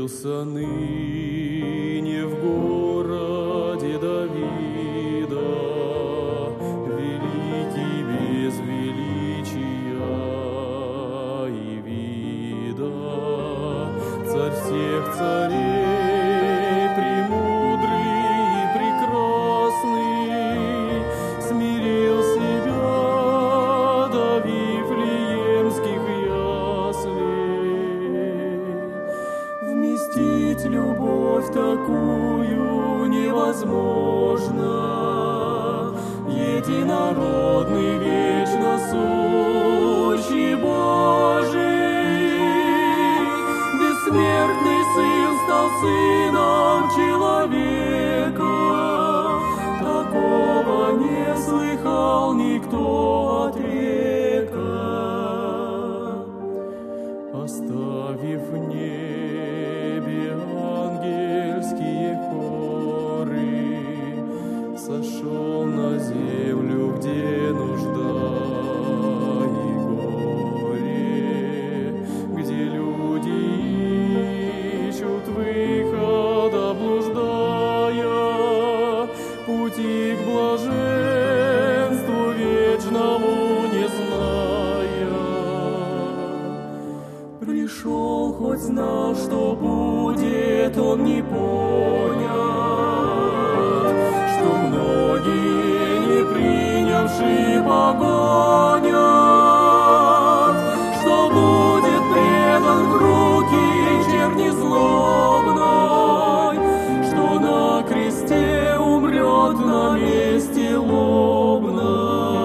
Родился ныне в городе Давида, великий без величия и вида, царь всех царей, премудрый и прекрасный, смирил себя до вифлеемских яслей. Вместить любовь такую невозможно, единородный, вечно сущий Божий, бессмертный Сын стал Сыном человека, такого не слыхал никто от века. Оставив в небе ангельские хоры, сошел на землю, где нужда и горе, где люди ищут выхода, блуждая, пути к блаженству вечному не зная. Пришел, хоть знал, что будет, он не понят, что многие, не принявшие, погонят, что будет предан в руки черни злобной, что на кресте умрет на месте лобном.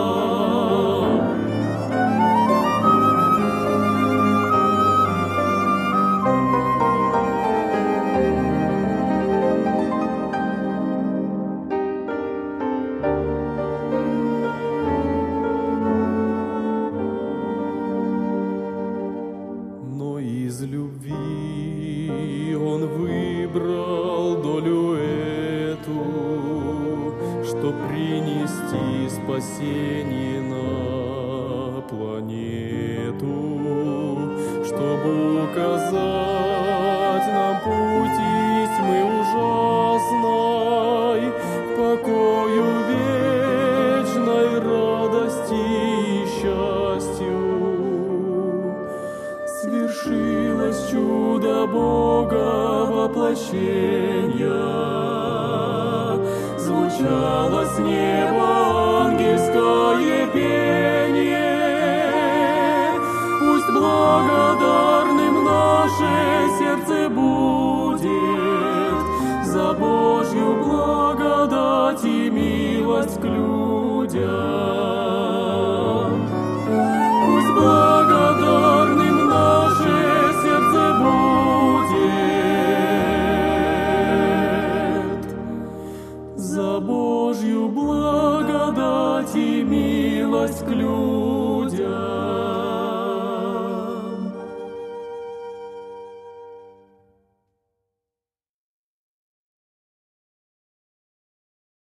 Но из любви он выбрал долю эту, чтоб принести спасение на планету, чтобы указать нам путь из тьмы ужасной к покою вечной, радости и счастью. Свершилось чудо Бога воплощения, звучало с неба ангельское пение. Пусть благодарным наше сердце будет за Божью благодать и милость к людям. Пусть благодарным наше сердце будет за Божью благодать и милость к людям.